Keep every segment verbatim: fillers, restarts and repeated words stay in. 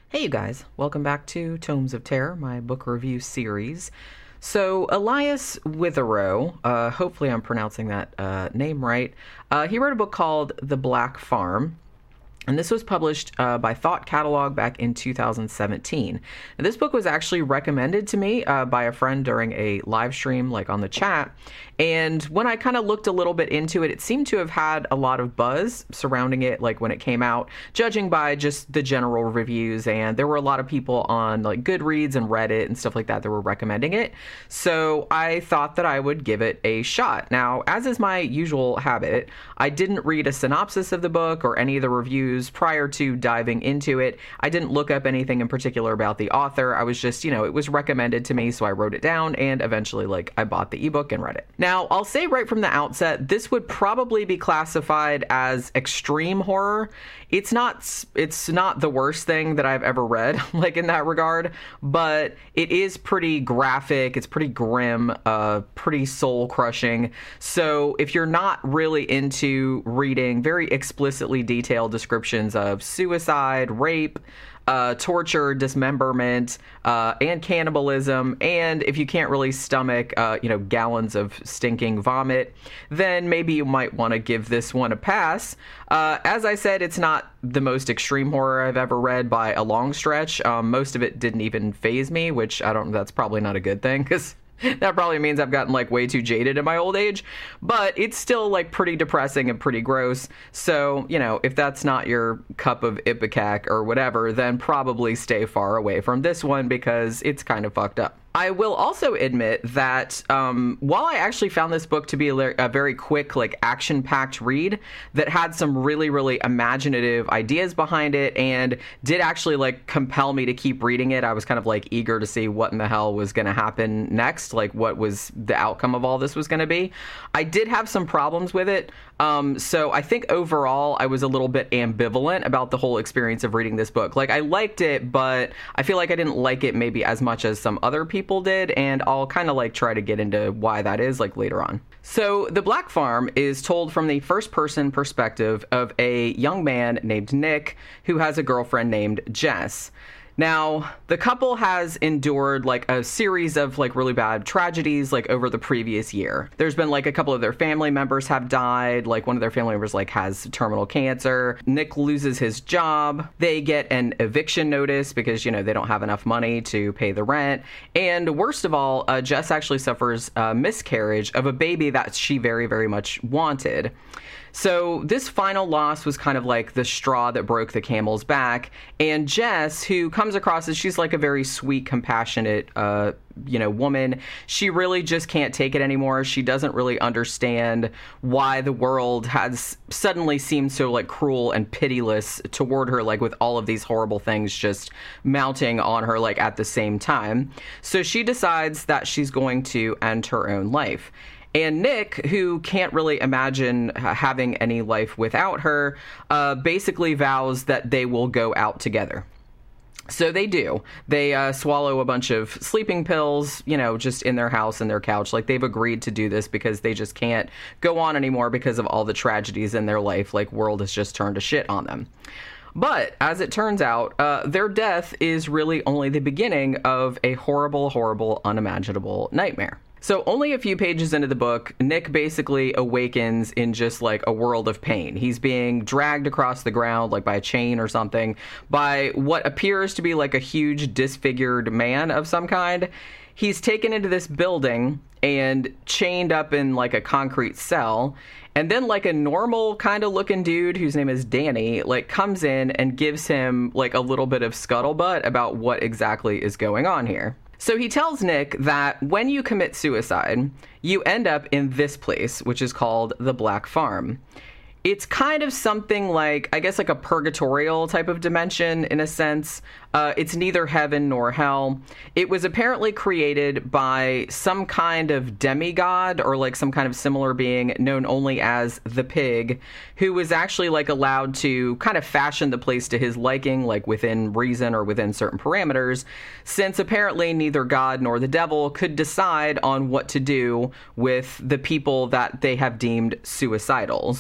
Hey, you guys. Welcome back to Tomes of Terror, my book review series. So, Elias Witherow, uh, hopefully I'm pronouncing that uh, name right, uh, he wrote a book called The Black Farm. And this was published uh, by Thought Catalog back in two thousand seventeen. And this book was actually recommended to me uh, by a friend during a live stream, like on the chat. And when I kind of looked a little bit into it, it seemed to have had a lot of buzz surrounding it, like when it came out, judging by just the general reviews. And there were a lot of people on like Goodreads and Reddit and stuff like that that were recommending it. So I thought that I would give it a shot. Now, as is my usual habit, I didn't read a synopsis of the book or any of the reviews prior to diving into it. I didn't look up anything in particular about the author. I was just, you know, it was recommended to me, so I wrote it down, and eventually, like, I bought the ebook and read it. Now, I'll say right from the outset, this would probably be classified as extreme horror. It's not, it's not the worst thing that I've ever read, like, in that regard, but it is pretty graphic, it's pretty grim, uh, pretty soul-crushing. So if you're not really into reading very explicitly detailed descriptions of suicide, rape, uh, torture, dismemberment, uh, and cannibalism, and if you can't really stomach, uh, you know, gallons of stinking vomit, then maybe you might want to give this one a pass. Uh, as I said, it's not the most extreme horror I've ever read by a long stretch. Um, most of it didn't even faze me, which I don't, that's probably not a good thing, because that probably means I've gotten, like, way too jaded in my old age, but it's still, like, pretty depressing and pretty gross. So, you know, if that's not your cup of Ipecac or whatever, then probably stay far away from this one because it's kind of fucked up. I will also admit that um, while I actually found this book to be a, a very quick, like, action-packed read that had some really, really imaginative ideas behind it and did actually, like, compel me to keep reading it, I was kind of, like, eager to see what in the hell was going to happen next, like, what was the outcome of all this was going to be. I did have some problems with it, um, so I think overall I was a little bit ambivalent about the whole experience of reading this book. Like, I liked it, but I feel like I didn't like it maybe as much as some other people people did, and I'll kind of like try to get into why that is like later on. So The Black Farm is told from the first person perspective of a young man named Nick who has a girlfriend named Jess. Now, the couple has endured, like, a series of, like, really bad tragedies, like, over the previous year. There's been, like, a couple of their family members have died. Like, one of their family members, like, has terminal cancer. Nick loses his job. They get an eviction notice because, you know, they don't have enough money to pay the rent. And worst of all, uh, Jess actually suffers a miscarriage of a baby that she very, very much wanted. So this final loss was kind of like the straw that broke the camel's back. And Jess, who comes across as she's like a very sweet, compassionate, uh, you know, woman, she really just can't take it anymore. She doesn't really understand why the world has suddenly seemed so like cruel and pitiless toward her, like with all of these horrible things just mounting on her like at the same time. So she decides that she's going to end her own life. And Nick, who can't really imagine having any life without her, uh, basically vows that they will go out together. So they do. They uh, swallow a bunch of sleeping pills, you know, just in their house and their couch. Like, they've agreed to do this because they just can't go on anymore because of all the tragedies in their life. Like, world has just turned to shit on them. But, as it turns out, uh, their death is really only the beginning of a horrible, horrible, unimaginable nightmare. So only a few pages into the book, Nick basically awakens in just like a world of pain. He's being dragged across the ground like by a chain or something by what appears to be like a huge disfigured man of some kind. He's taken into this building and chained up in like a concrete cell. And then like a normal kind of looking dude whose name is Danny, like comes in and gives him like a little bit of scuttlebutt about what exactly is going on here. So he tells Nick that when you commit suicide, you end up in this place, which is called the Black Farm. It's kind of something like, I guess, like a purgatorial type of dimension in a sense. Uh, it's neither heaven nor hell. It was apparently created by some kind of demigod or like some kind of similar being known only as the Pig, who was actually like allowed to kind of fashion the place to his liking, like within reason or within certain parameters, since apparently neither God nor the devil could decide on what to do with the people that they have deemed suicidals. So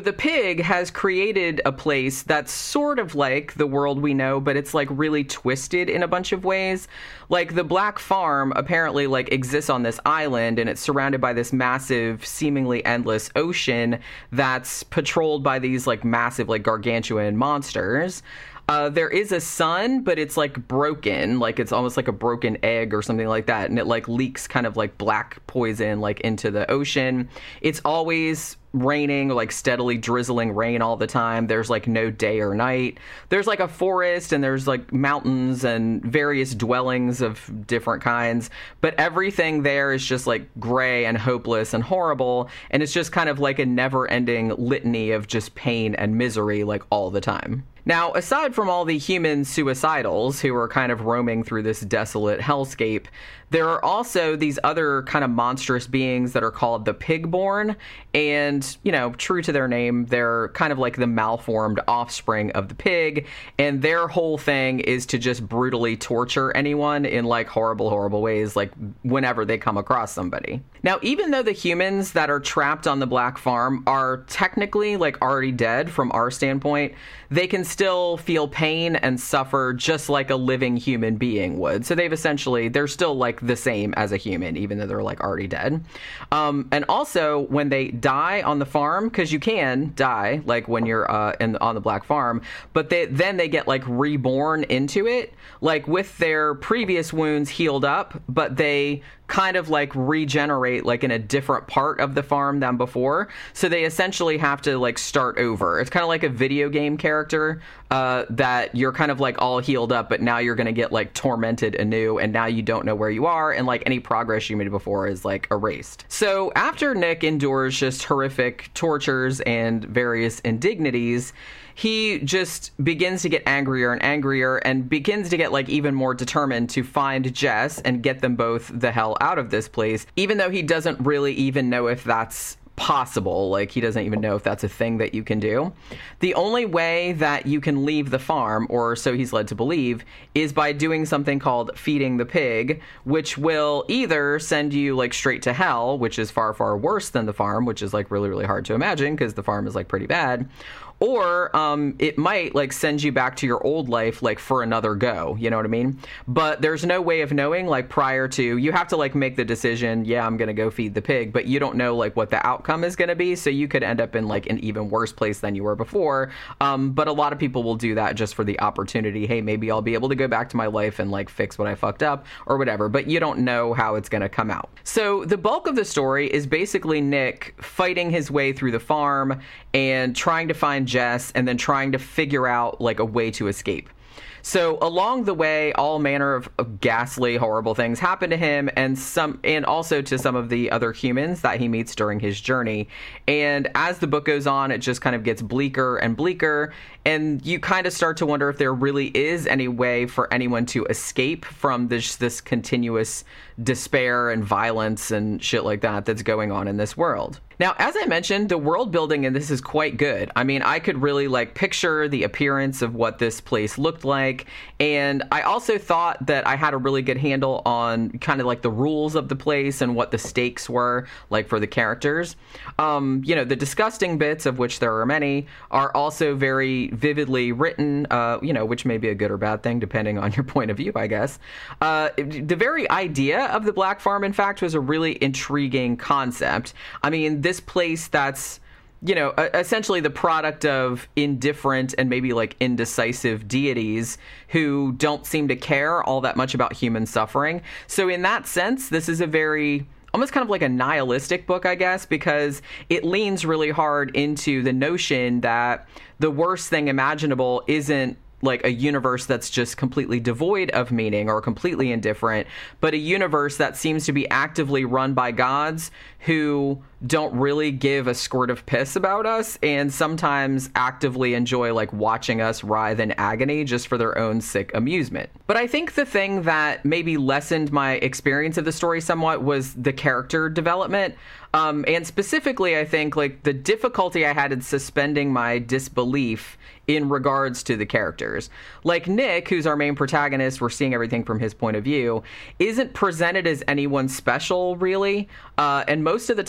the pig has created a place that's sort of like the world we know, but it's like really twisted in a bunch of ways. Like the Black Farm apparently like exists on this island, and it's surrounded by this massive, seemingly endless ocean that's patrolled by these like massive, like gargantuan monsters. Uh, there is a sun, but it's like broken, like it's almost like a broken egg or something like that, and it like leaks kind of like black poison like into the ocean. It's always raining, like steadily drizzling rain all the time. There's like no day or night. There's like a forest, and there's like mountains and various dwellings of different kinds, but everything there is just like gray and hopeless and horrible, and it's just kind of like a never-ending litany of just pain and misery like all the time. Now, aside from all the human suicidals who are kind of roaming through this desolate hellscape, there are also these other kind of monstrous beings that are called the Pigborn, and, you know, true to their name, they're kind of like the malformed offspring of the pig, and their whole thing is to just brutally torture anyone in, like, horrible, horrible ways, like, whenever they come across somebody. Now, even though the humans that are trapped on the Black Farm are technically, like, already dead from our standpoint, they can still feel pain and suffer just like a living human being would. So they've essentially, they're still, like, the same as a human, even though they're, like, already dead. Um, and also, when they die on the farm, because you can die, like, when you're uh, in, on the Black Farm, but they, then they get, like, reborn into it, like, with their previous wounds healed up, but they kind of like regenerate like in a different part of the farm than before. So they essentially have to like start over. It's kind of like a video game character uh, that you're kind of like all healed up, but now you're going to get like tormented anew, and now you don't know where you are, and like any progress you made before is like erased. So after Nick endures just horrific tortures and various indignities, he just begins to get angrier and angrier and begins to get like even more determined to find Jess and get them both the hell out of this place, even though he doesn't really even know if that's possible. Like, he doesn't even know if that's a thing that you can do. The only way that you can leave the farm, or so he's led to believe, is by doing something called feeding the pig, which will either send you like straight to hell, which is far, far worse than the farm, which is like really, really hard to imagine because the farm is like pretty bad. Or um, it might like send you back to your old life, like for another go, you know what I mean? But there's no way of knowing, like prior to, you have to like make the decision, yeah, I'm going to go feed the pig, but you don't know like what the outcome is going to be. So you could end up in like an even worse place than you were before. Um, but a lot of people will do that just for the opportunity. Hey, maybe I'll be able to go back to my life and like fix what I fucked up or whatever, but you don't know how it's going to come out. So the bulk of the story is basically Nick fighting his way through the farm and trying to find Jess, and then trying to figure out like a way to escape. So along the way, all manner of, of ghastly, horrible things happen to him, and some, and also to some of the other humans that he meets during his journey. And as the book goes on, it just kind of gets bleaker and bleaker, and you kind of start to wonder if there really is any way for anyone to escape from this this continuous despair and violence and shit like that that's going on in this world. Now, as I mentioned, the world building in this is quite good. I mean, I could really like picture the appearance of what this place looked like, and I also thought that I had a really good handle on kind of like the rules of the place and what the stakes were like for the characters. Um, you know, the disgusting bits, of which there are many, are also very vividly written, uh, you know, which may be a good or bad thing depending on your point of view, I guess. Uh, the very idea of the Black Farm, in fact, was a really intriguing concept. I mean, this place that's, you know, essentially the product of indifferent and maybe like indecisive deities who don't seem to care all that much about human suffering. So in that sense, this is a very almost kind of like a nihilistic book, I guess, because it leans really hard into the notion that the worst thing imaginable isn't like a universe that's just completely devoid of meaning or completely indifferent, but a universe that seems to be actively run by gods who don't really give a squirt of piss about us and sometimes actively enjoy like watching us writhe in agony just for their own sick amusement. But I think the thing that maybe lessened my experience of the story somewhat was the character development. Um, and specifically, I think like the difficulty I had in suspending my disbelief in regards to the characters. Like Nick, who's our main protagonist, we're seeing everything from his point of view, isn't presented as anyone special, really. Uh, and most of the time is like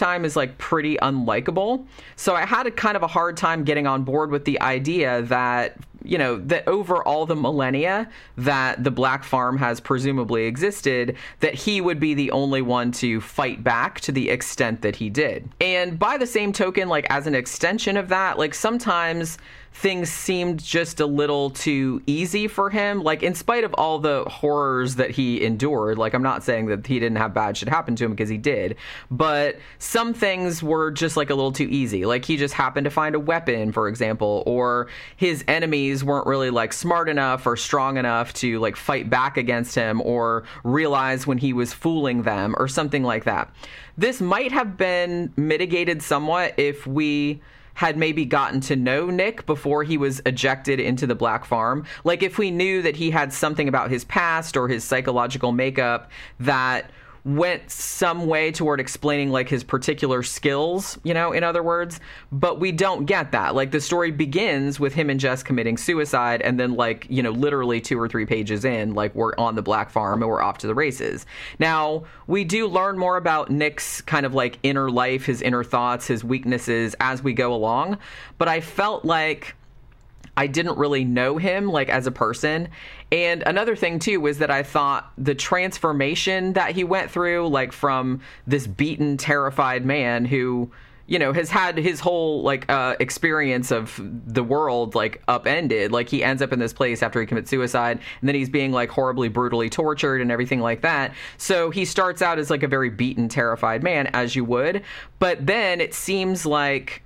like pretty unlikable. So I had a kind of a hard time getting on board with the idea that, you know, that over all the millennia that the Black Farm has presumably existed, that he would be the only one to fight back to the extent that he did. And by the same token, like as an extension of that, like sometimes things seemed just a little too easy for him. Like, in spite of all the horrors that he endured, like, I'm not saying that he didn't have bad shit happen to him, because he did, but some things were just like a little too easy. Like, he just happened to find a weapon, for example, or his enemies weren't really like smart enough or strong enough to like fight back against him or realize when he was fooling them or something like that. This might have been mitigated somewhat if we had maybe gotten to know Nick before he was ejected into the Black Farm. Like, if we knew that he had something about his past or his psychological makeup that went some way toward explaining like his particular skills, you know, in other words, but we don't get that. Like, the story begins with him and Jess committing suicide, and then, like, you know, literally two or three pages in, like, we're on the Black Farm and we're off to the races. Now, we do learn more about Nick's kind of like inner life, his inner thoughts, his weaknesses as we go along, but I felt like I didn't really know him, like, as a person. And another thing, too, was that I thought the transformation that he went through, like, from this beaten, terrified man who, you know, has had his whole, like, uh, experience of the world, like, upended. Like, he ends up in this place after he commits suicide, and then he's being, like, horribly, brutally tortured and everything like that. So he starts out as, like, a very beaten, terrified man, as you would. But then it seems like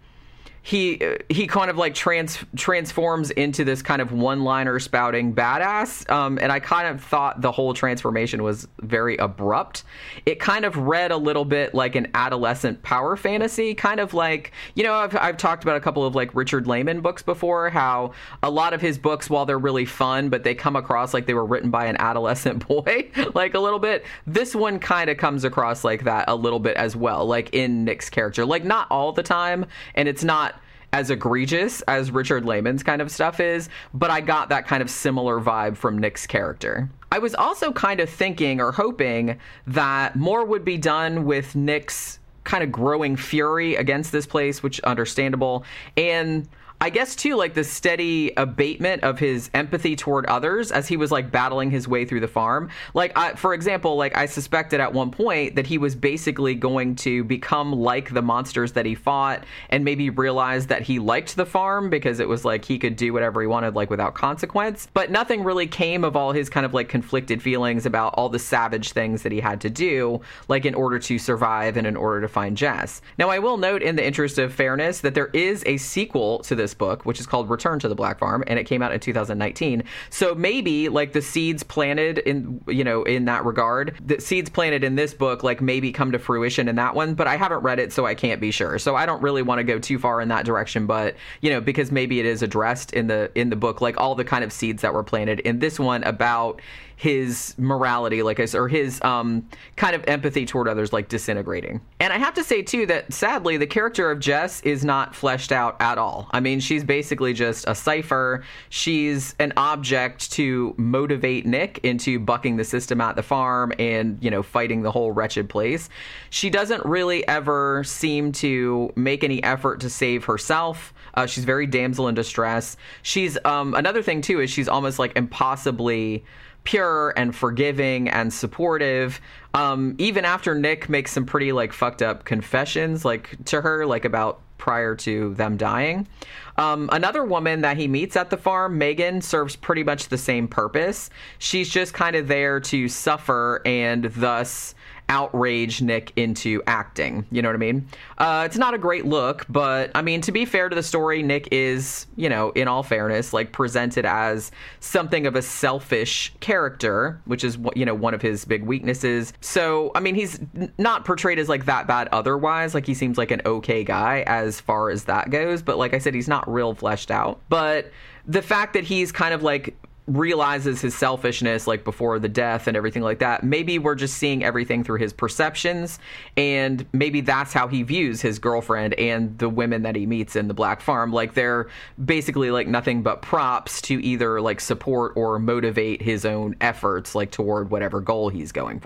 he he kind of like trans transforms into this kind of one-liner spouting badass, um, and I kind of thought the whole transformation was very abrupt. It kind of read a little bit like an adolescent power fantasy, kind of like, you know, I've, I've talked about a couple of like Richard Lehman books before, how a lot of his books, while they're really fun, but they come across like they were written by an adolescent boy, like a little bit. This one kind of comes across like that a little bit as well, like in Nick's character, like not all the time, and it's not as egregious as Richard Lehman's kind of stuff is, but I got that kind of similar vibe from Nick's character. I was also kind of thinking or hoping that more would be done with Nick's kind of growing fury against this place, which understandable, and I guess, too, like the steady abatement of his empathy toward others as he was, like, battling his way through the farm. Like, I, for example, like, I suspected at one point that he was basically going to become like the monsters that he fought and maybe realize that he liked the farm because it was, like, he could do whatever he wanted, like, without consequence. But nothing really came of all his kind of, like, conflicted feelings about all the savage things that he had to do, like, in order to survive and in order to find Jess. Now, I will note, in the interest of fairness, that there is a sequel to this book, which is called Return to the Black Farm, and it came out in two thousand nineteen. So maybe like the seeds planted in, you know, in that regard, the seeds planted in this book, like maybe come to fruition in that one, but I haven't read it, so I can't be sure. So I don't really want to go too far in that direction, but, you know, because maybe it is addressed in the in the book, like all the kind of seeds that were planted in this one about his morality, like I said, or his um, kind of empathy toward others, like disintegrating. And I have to say, too, that sadly, the character of Jess is not fleshed out at all. I mean, she's basically just a cipher. She's an object to motivate Nick into bucking the system at the farm and, you know, fighting the whole wretched place. She doesn't really ever seem to make any effort to save herself. Uh, she's very damsel in distress. She's, um, another thing, too, is she's almost like impossibly pure and forgiving and supportive, um, even after Nick makes some pretty like fucked up confessions like to her, like about prior to them dying. Um, another woman that he meets at the farm, Megan, serves pretty much the same purpose. She's just kind of there to suffer and thus outrage Nick into acting. You know what I mean? Uh, it's not a great look, but I mean, to be fair to the story, Nick is, you know, in all fairness, like presented as something of a selfish character, which is, you know, one of his big weaknesses. So, I mean, he's not portrayed as like that bad otherwise. Like, he seems like an okay guy as far as that goes. But like I said, he's not real fleshed out. But the fact that he's kind of like realizes his selfishness like before the death and everything like that, maybe we're just seeing everything through his perceptions, and maybe that's how he views his girlfriend and the women that he meets in the Black Farm. Like, they're basically like nothing but props to either like support or motivate his own efforts like toward whatever goal he's going for.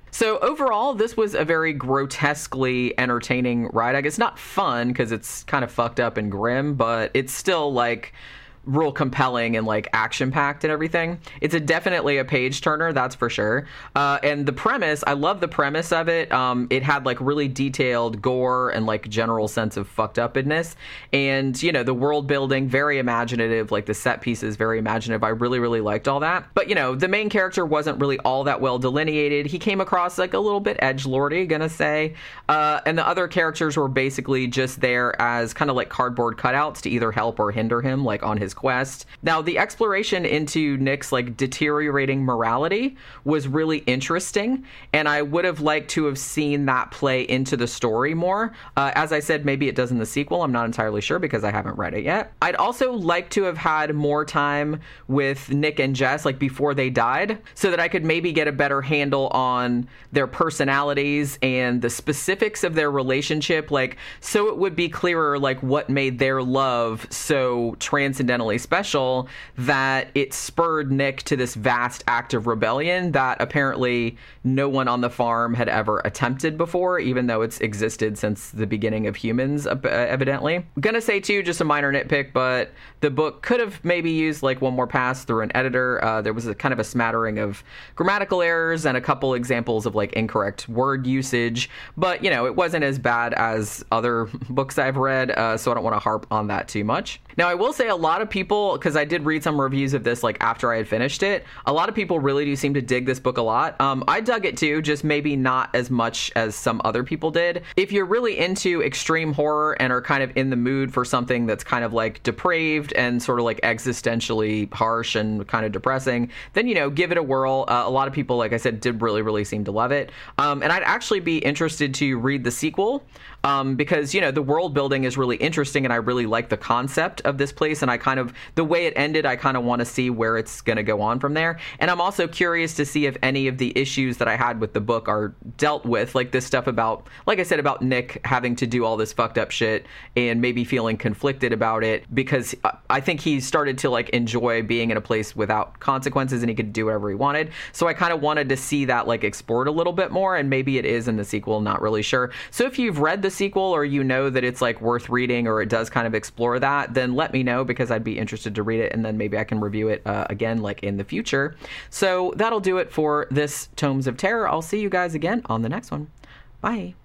So overall, this was a very grotesquely entertaining ride. I guess not fun because it's kind of fucked up and grim, but it's still like real compelling and like action packed and everything. It's a definitely a page turner, that's for sure. Uh, and the premise, I love the premise of it. Um, it had like really detailed gore and like general sense of fucked upness, and you know the world building very imaginative. Like the set pieces very imaginative. I really really liked all that. But you know the main character wasn't really all that well delineated. He came across like a little bit edgelordy, gonna say, uh, and the other characters were basically just there as kind of like cardboard cutouts to either help or hinder him, like on his quest. Now, the exploration into Nick's like deteriorating morality was really interesting, and I would have liked to have seen that play into the story more. Uh, as I said, maybe it does in the sequel. I'm not entirely sure because I haven't read it yet. I'd also like to have had more time with Nick and Jess, like before they died, so that I could maybe get a better handle on their personalities and the specifics of their relationship, like so it would be clearer like what made their love so transcendentally special that it spurred Nick to this vast act of rebellion that apparently no one on the farm had ever attempted before, even though it's existed since the beginning of humans, uh, evidently. I'm gonna say too, just a minor nitpick, but the book could have maybe used like one more pass through an editor. Uh, there was a kind of a smattering of grammatical errors and a couple examples of like incorrect word usage, but you know, it wasn't as bad as other books I've read, uh, so I don't want to harp on that too much. Now, I will say a lot of people, because I did read some reviews of this like after I had finished it, a lot of people really do seem to dig this book a lot. Um, I dug it too, just maybe not as much as some other people did. If you're really into extreme horror and are kind of in the mood for something that's kind of like depraved and sort of like existentially harsh and kind of depressing, then, you know, give it a whirl. Uh, a lot of people, like I said, did really, really seem to love it. Um, and I'd actually be interested to read the sequel um, because, you know, the world building is really interesting and I really like the concept of this place, and I kind of, the way it ended, I kind of want to see where it's going to go on from there. And I'm also curious to see if any of the issues that I had with the book are dealt with, like this stuff about, like I said, about Nick having to do all this fucked up shit and maybe feeling conflicted about it, because I think he started to like enjoy being in a place without consequences and he could do whatever he wanted. So I kind of wanted to see that like explored a little bit more, and maybe it is in the sequel, not really sure. So if you've read the sequel or you know that it's like worth reading or it does kind of explore that, then let me know, because I'd be interested to read it, and then maybe I can review it uh, again like in the future. So that'll do it for this Tomes of Terror. I'll see you guys again on the next one. Bye.